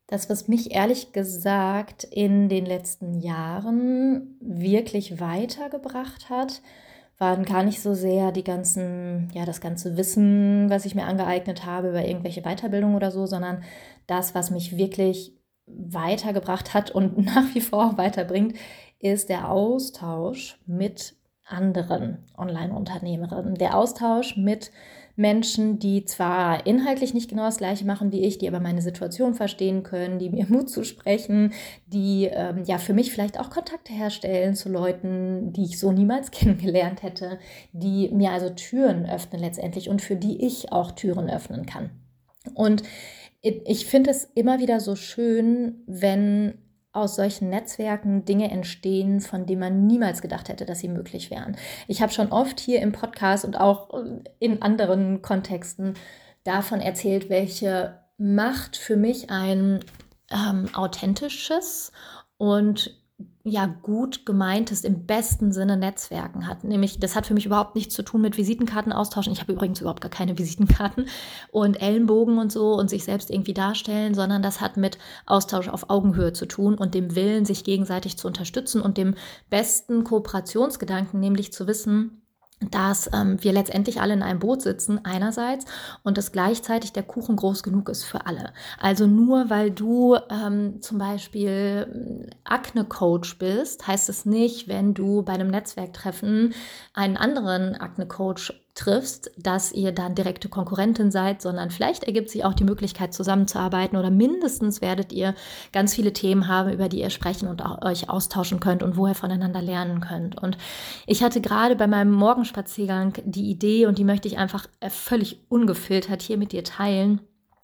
Das, was mich ehrlich gesagt in den letzten Jahren wirklich weitergebracht hat, waren gar nicht so sehr das ganze Wissen, was ich mir angeeignet habe über irgendwelche Weiterbildung oder so, sondern das, was mich wirklich weitergebracht hat und nach wie vor auch weiterbringt, ist der Austausch mit anderen Online-Unternehmerinnen. Der Austausch mit Menschen, die zwar inhaltlich nicht genau das Gleiche machen wie ich, die aber meine Situation verstehen können, die mir Mut zusprechen, die für mich vielleicht auch Kontakte herstellen zu Leuten, die ich so niemals kennengelernt hätte, die mir also Türen öffnen letztendlich und für die ich auch Türen öffnen kann. Und ich finde es immer wieder so schön, wenn aus solchen Netzwerken Dinge entstehen, von denen man niemals gedacht hätte, dass sie möglich wären. Ich habe schon oft hier im Podcast und auch in anderen Kontexten davon erzählt, welche Macht für mich ein authentisches und gut gemeintes, im besten Sinne Netzwerken hat. Nämlich, das hat für mich überhaupt nichts zu tun mit Visitenkarten austauschen. Ich habe übrigens überhaupt gar keine Visitenkarten und Ellenbogen und so und sich selbst irgendwie darstellen, sondern das hat mit Austausch auf Augenhöhe zu tun und dem Willen, sich gegenseitig zu unterstützen und dem besten Kooperationsgedanken, nämlich zu wissen, dass wir letztendlich alle in einem Boot sitzen, einerseits, und dass gleichzeitig der Kuchen groß genug ist für alle. Also nur weil du zum Beispiel Akne-Coach bist, heißt es nicht, wenn du bei einem Netzwerktreffen einen anderen Akne-Coach triffst, dass ihr dann direkte Konkurrentin seid, sondern vielleicht ergibt sich auch die Möglichkeit, zusammenzuarbeiten oder mindestens werdet ihr ganz viele Themen haben, über die ihr sprechen und auch euch austauschen könnt und wo ihr voneinander lernen könnt. Und ich hatte gerade bei meinem Morgenspaziergang die Idee, und die möchte ich einfach völlig ungefiltert hier mit dir teilen,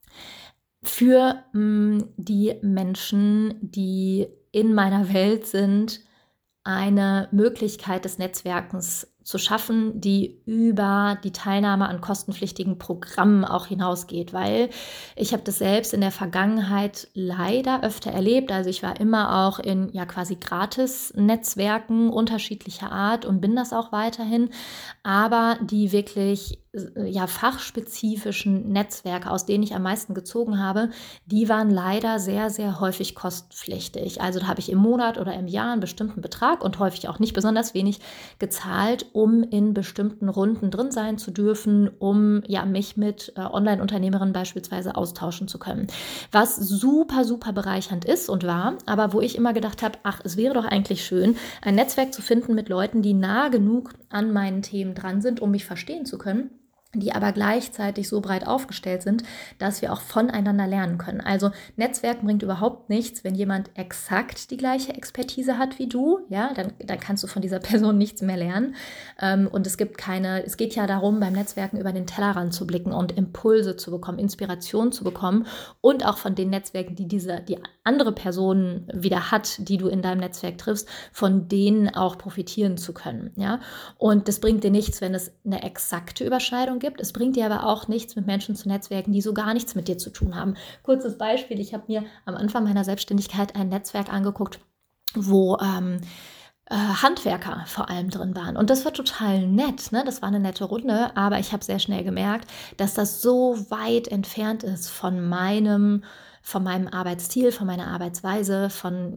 für die Menschen, die in meiner Welt sind, eine Möglichkeit des Netzwerkens zu schaffen, die über die Teilnahme an kostenpflichtigen Programmen auch hinausgeht, weil ich habe das selbst in der Vergangenheit leider öfter erlebt. Also ich war immer auch in quasi Gratis-Netzwerken unterschiedlicher Art und bin das auch weiterhin, aber die wirklich fachspezifischen Netzwerke, aus denen ich am meisten gezogen habe, die waren leider sehr, sehr häufig kostenpflichtig. Also da habe ich im Monat oder im Jahr einen bestimmten Betrag und häufig auch nicht besonders wenig gezahlt, um in bestimmten Runden drin sein zu dürfen, um mich mit Online-Unternehmerinnen beispielsweise austauschen zu können. Was super, super bereichernd ist und war, aber wo ich immer gedacht habe, es wäre doch eigentlich schön, ein Netzwerk zu finden mit Leuten, die nah genug an meinen Themen dran sind, um mich verstehen zu können, die aber gleichzeitig so breit aufgestellt sind, dass wir auch voneinander lernen können. Also Netzwerken bringt überhaupt nichts, wenn jemand exakt die gleiche Expertise hat wie du, dann kannst du von dieser Person nichts mehr lernen. Und es geht ja darum, beim Netzwerken über den Tellerrand zu blicken und Impulse zu bekommen, Inspiration zu bekommen und auch von den Netzwerken, die andere Person wieder hat, die du in deinem Netzwerk triffst, von denen auch profitieren zu können. Ja? Und das bringt dir nichts, wenn es eine exakte Überschneidung gibt. Es bringt dir aber auch nichts, mit Menschen zu netzwerken, die so gar nichts mit dir zu tun haben. Kurzes Beispiel, ich habe mir am Anfang meiner Selbstständigkeit ein Netzwerk angeguckt, wo Handwerker vor allem drin waren. Und das war total nett, ne? Das war eine nette Runde, aber ich habe sehr schnell gemerkt, dass das so weit entfernt ist von meinem Arbeitsstil, von meiner Arbeitsweise, von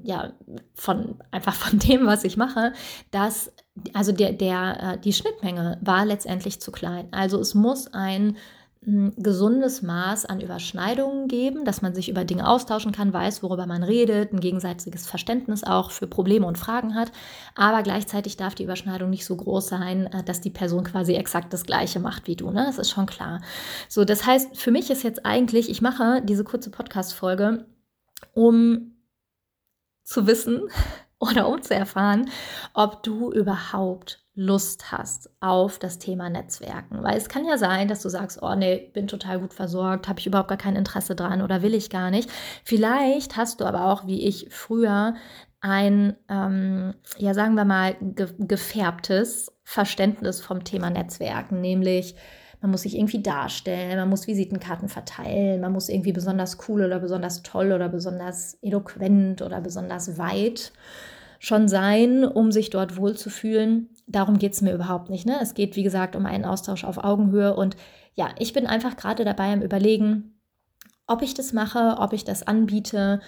dem, was ich mache, dass die Schnittmenge war letztendlich zu klein. Also es muss ein gesundes Maß an Überschneidungen geben, dass man sich über Dinge austauschen kann, weiß, worüber man redet, ein gegenseitiges Verständnis auch für Probleme und Fragen hat, aber gleichzeitig darf die Überschneidung nicht so groß sein, dass die Person quasi exakt das Gleiche macht wie du, ne? Das ist schon klar. So, das heißt, für mich ist jetzt eigentlich, ich mache diese kurze Podcast-Folge, um zu wissen oder um zu erfahren, ob du überhaupt Lust hast auf das Thema Netzwerken. Weil es kann ja sein, dass du sagst, oh nee, bin total gut versorgt, habe ich überhaupt gar kein Interesse dran oder will ich gar nicht. Vielleicht hast du aber auch, wie ich früher, ein, sagen wir mal, gefärbtes Verständnis vom Thema Netzwerken, nämlich man muss sich irgendwie darstellen, man muss Visitenkarten verteilen, man muss irgendwie besonders cool oder besonders toll oder besonders eloquent oder besonders weit schon sein, um sich dort wohlzufühlen. Darum geht es mir überhaupt nicht. Ne? Es geht, wie gesagt, um einen Austausch auf Augenhöhe. Und ja, ich bin einfach gerade dabei am Überlegen, ob ich das mache, ob ich das anbiete,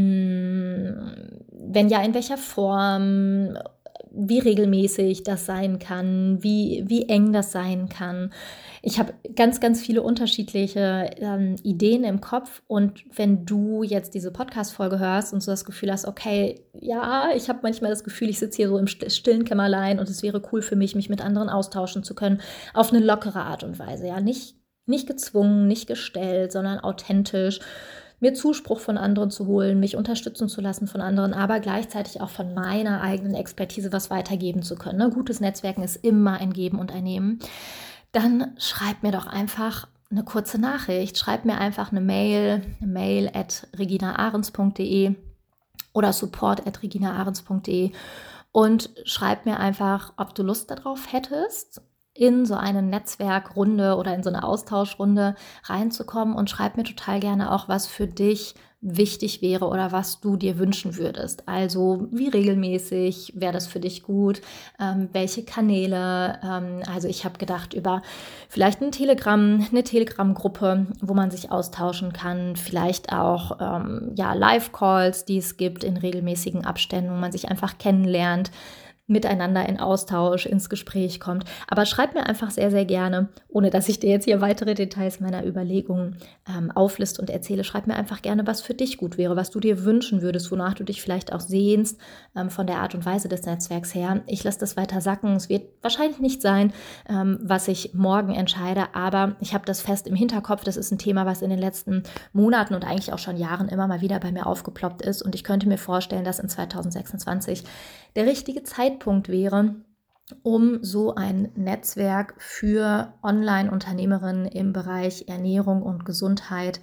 wenn ja, in welcher Form, wie regelmäßig das sein kann, wie eng das sein kann. Ich habe ganz, ganz viele unterschiedliche Ideen im Kopf, und wenn du jetzt diese Podcast-Folge hörst und so das Gefühl hast, okay, ja, ich habe manchmal das Gefühl, ich sitze hier so im stillen Kämmerlein und es wäre cool für mich, mich mit anderen austauschen zu können, auf eine lockere Art und Weise, ja, nicht gezwungen, nicht gestellt, sondern authentisch, mir Zuspruch von anderen zu holen, mich unterstützen zu lassen von anderen, aber gleichzeitig auch von meiner eigenen Expertise was weitergeben zu können. Ne? Gutes Netzwerken ist immer ein Geben und ein Nehmen. Dann schreib mir doch einfach eine kurze Nachricht. Schreib mir einfach eine Mail at regina-ahrens.de oder support@regina-ahrens.de und schreib mir einfach, ob du Lust darauf hättest, in so eine Netzwerkrunde oder in so eine Austauschrunde reinzukommen, und schreib mir total gerne auch, was für dich wichtig wäre oder was du dir wünschen würdest. Also wie regelmäßig wäre das für dich gut, welche Kanäle. Also ich habe gedacht über vielleicht eine Telegram-Gruppe, wo man sich austauschen kann, vielleicht auch Live-Calls, die es gibt in regelmäßigen Abständen, wo man sich einfach kennenlernt, miteinander in Austausch, ins Gespräch kommt. Aber schreib mir einfach sehr, sehr gerne, ohne dass ich dir jetzt hier weitere Details meiner Überlegungen aufliste und erzähle, schreib mir einfach gerne, was für dich gut wäre, was du dir wünschen würdest, wonach du dich vielleicht auch sehnst, von der Art und Weise des Netzwerks her. Ich lasse das weiter sacken. Es wird wahrscheinlich nicht sein, was ich morgen entscheide, aber ich habe das fest im Hinterkopf. Das ist ein Thema, was in den letzten Monaten und eigentlich auch schon Jahren immer mal wieder bei mir aufgeploppt ist, und ich könnte mir vorstellen, dass in 2026 der richtige Zeitpunkt wäre, um so ein Netzwerk für Online-Unternehmerinnen im Bereich Ernährung und Gesundheit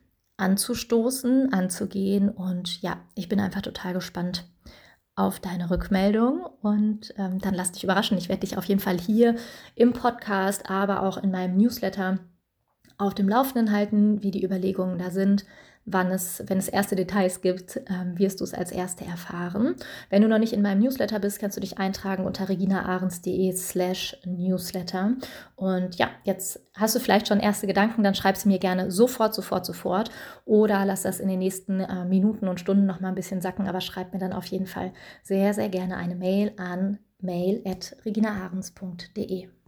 anzustoßen, anzugehen. Und ja, ich bin einfach total gespannt auf deine Rückmeldung, und dann lass dich überraschen. Ich werde dich auf jeden Fall hier im Podcast, aber auch in meinem Newsletter auf dem Laufenden halten, wie die Überlegungen da sind. Wenn es erste Details gibt, wirst du es als Erste erfahren. Wenn du noch nicht in meinem Newsletter bist, kannst du dich eintragen unter regina-ahrens.de/newsletter. Und ja, jetzt hast du vielleicht schon erste Gedanken, dann schreib sie mir gerne sofort. Oder lass das in den nächsten Minuten und Stunden noch mal ein bisschen sacken, aber schreib mir dann auf jeden Fall sehr, sehr gerne eine Mail an mail@regina-ahrens.de.